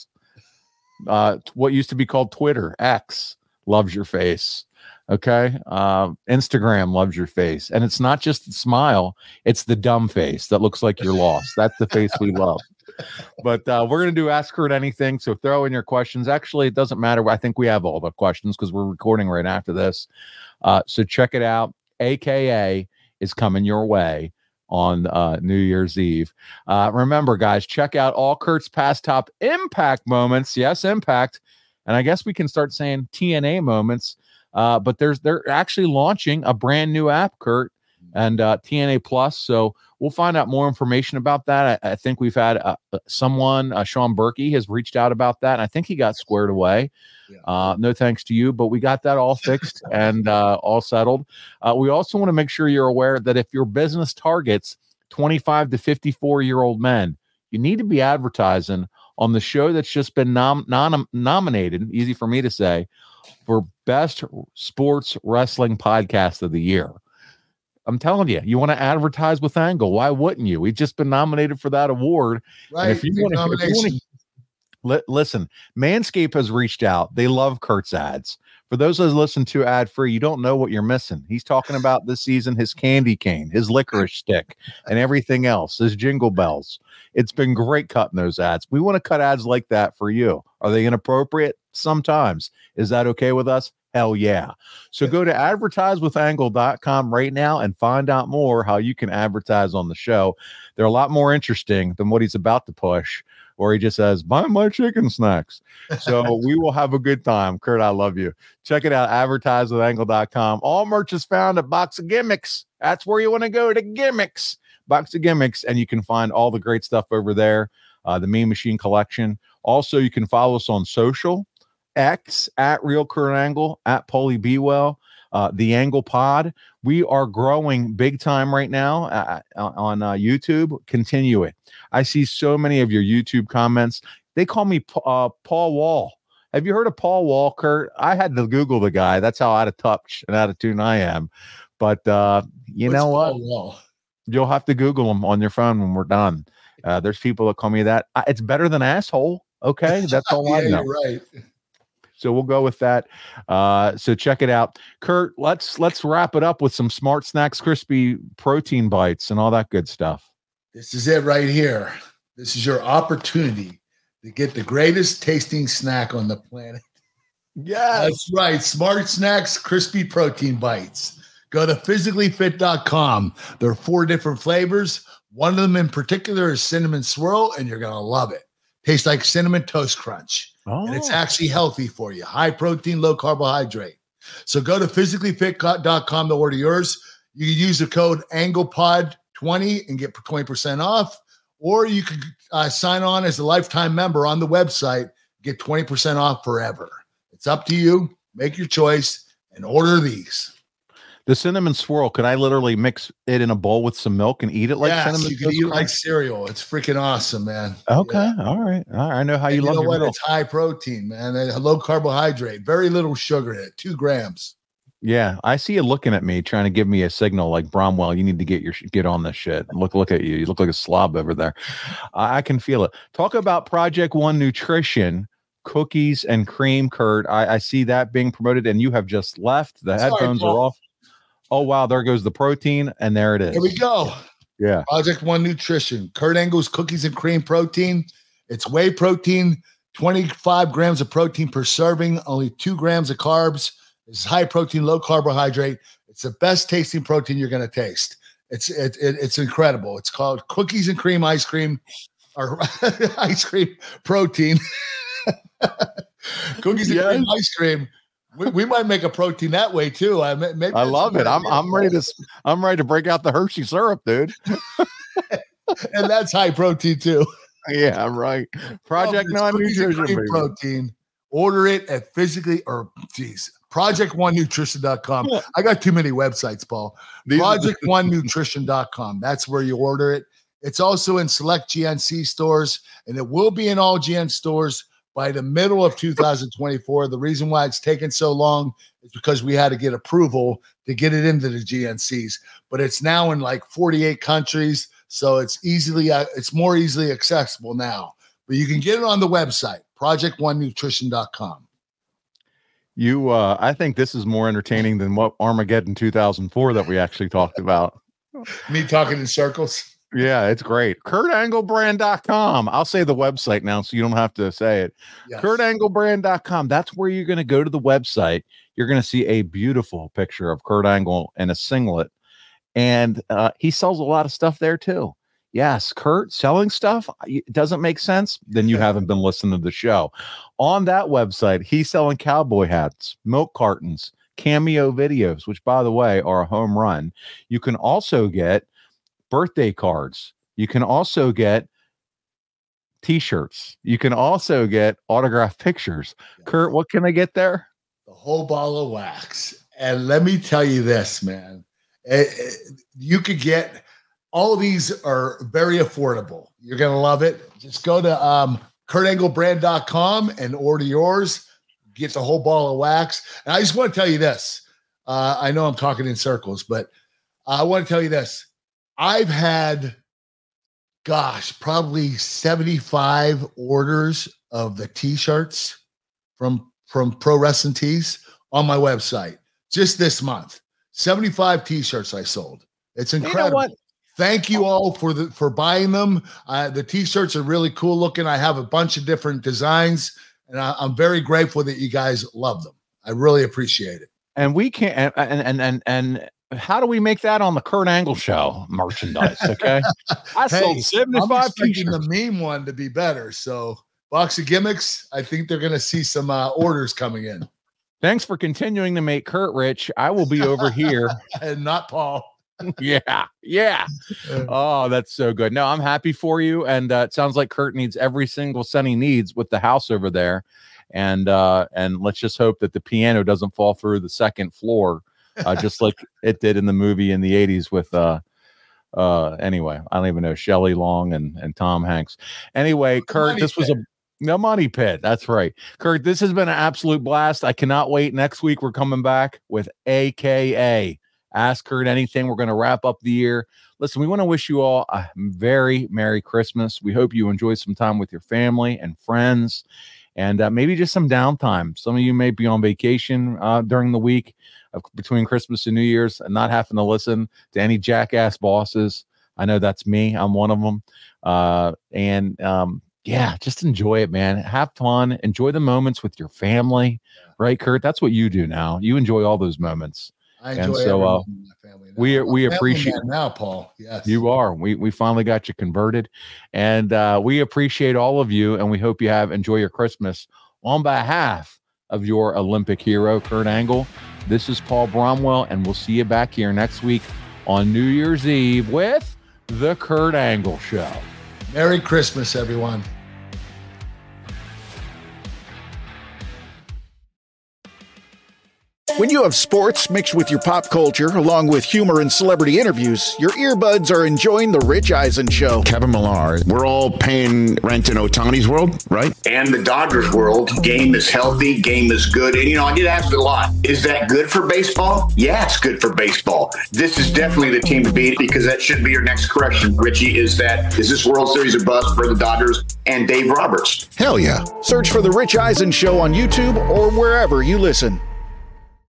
What used to be called Twitter, X, loves your face. Okay. Instagram loves your face. And it's not just the smile, it's the dumb face that looks like you're lost. That's the face we love. But we're going to do Ask Kurt Anything. So throw in your questions. Actually, it doesn't matter. I think we have all the questions because we're recording right after this. So check it out. AKA is coming your way on New Year's Eve. Remember, guys, check out all Kurt's past top Impact moments. Yes, Impact. And I guess we can start saying TNA moments. But they're actually launching a brand new app, Kurt, and TNA Plus. So we'll find out more information about that. I think we've had someone, Sean Berkey, has reached out about that. And I think he got squared away. Yeah. No thanks to you, but we got that all fixed and all settled. We also want to make sure you're aware that if your business targets 25 to 54-year-old men, you need to be advertising on the show that's just been nominated, easy for me to say, for Best Sports Wrestling Podcast of the Year. I'm telling you, you want to advertise with Angle. Why wouldn't you? We've just been nominated for that award. Right. If you want to listen, Manscaped has reached out. They love Kurt's ads. For those that listen to ad free, you don't know what you're missing. He's talking about this season, his candy cane, his licorice stick, and everything else, his jingle bells. It's been great cutting those ads. We want to cut ads like that for you. Are they inappropriate? Sometimes. Is that okay with us? Hell yeah. So go to advertisewithangle.com right now and find out more how you can advertise on the show. They're a lot more interesting than what he's about to push, or he just says, buy my chicken snacks. So we will have a good time. Kurt, I love you. Check it out, advertisewithangle.com. All merch is found at Box of Gimmicks. That's where you want to go, to Gimmicks. Box of Gimmicks, and you can find all the great stuff over there, the Mean Machine collection. Also, you can follow us on social, X, at Real Kurt Angle, at Paulie Bewell, the Angle Pod. We are growing big time right now on YouTube. Continue it. I see so many of your YouTube comments. They call me Paul Wall. Have you heard of Paul Wall, Kurt? I had to Google the guy. That's how out of touch and out of tune I am. But you know what? Paul Wall? You'll have to Google him on your phone when we're done. There's people that call me that. It's better than asshole. Okay, that's all I know. You're right. So we'll go with that. So check it out, Kurt. Let's wrap it up with some Smart Snacks crispy protein bites and all that good stuff. This is it right here. This is your opportunity to get the greatest tasting snack on the planet. Yeah, that's right. Smart Snacks crispy protein bites. Go to physicallyfit.com. There are 4 different flavors. One of them in particular is cinnamon swirl, and you're gonna love it. Tastes like cinnamon toast crunch. Oh. And it's actually healthy for you. High protein, low carbohydrate. So go to physicallyfit.com to order yours. You can use the code AnglePod20 and get 20% off. Or you could sign on as a lifetime member on the website, get 20% off forever. It's up to you. Make your choice and order these. The cinnamon swirl, can I literally mix it in a bowl with some milk and eat it like cinnamon? You can eat it like cereal. It's freaking awesome, man. Okay. Yeah. All right. I know how you love your milk. It's high protein, man. And low carbohydrate. Very little sugar in it. 2 grams. Yeah. I see you looking at me, trying to give me a signal like, Bromwell, you need to get on this shit. Look at you. You look like a slob over there. I can feel it. Talk about Project One Nutrition. Cookies and cream, Kurt. I see that being promoted, and you have just left. The headphones are off. Oh, wow. There goes the protein. And there it is. Here we go. Yeah. Project One Nutrition. Kurt Angle's cookies and cream protein. It's whey protein, 25 grams of protein per serving, only 2 grams of carbs. It's high protein, low carbohydrate. It's the best tasting protein you're going to taste. It's incredible. It's called cookies and cream ice cream, or ice cream protein. Cookies and cream ice cream. We might make a protein that way too. I love it. I'm ready to break out the Hershey syrup, dude. And that's high protein too. Yeah, right. Project Non-Nutrition protein. Order it at project1nutrition.com. I got too many websites, Paul. Project1nutrition.com. That's where you order it. It's also in select GNC stores, and it will be in all GN stores by the middle of 2024. The reason why it's taken so long is because we had to get approval to get it into the GNCs, but it's now in like 48 countries. So it's more easily accessible now, but you can get it on the website, project1nutrition.com. I think this is more entertaining than what Armageddon 2004 that we actually talked about. Me talking in circles. Yeah, it's great. KurtAnglebrand.com. I'll say the website now so you don't have to say it. Yes. KurtAnglebrand.com. That's where you're going to go to the website. You're going to see a beautiful picture of Kurt Angle in a singlet. And he sells a lot of stuff there too. Yes, Kurt selling stuff doesn't make sense. Then you haven't been listening to the show. On that website, he's selling cowboy hats, milk cartons, cameo videos, which by the way are a home run. You can also get birthday cards. You can also get t-shirts. You can also get autographed pictures. Yes. Kurt, what can I get there? The whole ball of wax. And let me tell you this, man. You could get all of these are very affordable. You're going to love it. Just go to KurtAnglebrand.com and order yours. Get the whole ball of wax. And I just want to tell you this. I know I'm talking in circles, but I want to tell you this. I've had, probably 75 orders of the t-shirts from Pro Wrestling Tees on my website just this month. 75 t-shirts I sold. It's incredible. You know what? Thank you all for buying them. The t-shirts are really cool looking. I have a bunch of different designs, and I'm very grateful that you guys love them. I really appreciate it. And we can and how do we make that on the Kurt Angle Show merchandise? Okay, I sold 75 I'm expecting t-shirts. The meme one to be better. So box of gimmicks. I think they're going to see some orders coming in. Thanks for continuing to make Kurt rich. I will be over here. And not Paul. Yeah. Oh, that's so good. No, I'm happy for you. And it sounds like Kurt needs every single cent he needs with the house over there. And let's just hope that the piano doesn't fall through the second floor, just like it did in the movie in the 80s with anyway, I don't even know, Shelley Long and Tom Hanks. Anyway, Kurt, this was no money pit. That's right. Kurt, this has been an absolute blast. I cannot wait. Next week, we're coming back with AKA Ask Kurt Anything. We're going to wrap up the year. Listen, we want to wish you all a very Merry Christmas. We hope you enjoy some time with your family and friends and maybe just some downtime. Some of you may be on vacation during the week between Christmas and New Year's and not having to listen to any jackass bosses. I know that's me. I'm one of them. Yeah, just enjoy it, man. Have fun. Enjoy the moments with your family, right, Kurt? That's what you do now. You enjoy all those moments. I enjoy my family. We appreciate now, Paul. Yes, you are. We finally got you converted, and we appreciate all of you, and we hope you enjoy your Christmas. On behalf of your Olympic hero, Kurt Angle, this is Paul Bromwell, and we'll see you back here next week on New Year's Eve with the Kurt Angle Show. Merry Christmas, everyone. When you have sports mixed with your pop culture, along with humor and celebrity interviews, your earbuds are enjoying The Rich Eisen Show. Kevin Millar, we're all paying rent in Ohtani's world, right? And the Dodgers world. Game is healthy, game is good. And, I get asked a lot, is that good for baseball? Yeah, it's good for baseball. This is definitely the team to beat because that should be your next question, Richie, is this World Series a bust for the Dodgers and Dave Roberts? Hell yeah. Search for The Rich Eisen Show on YouTube or wherever you listen.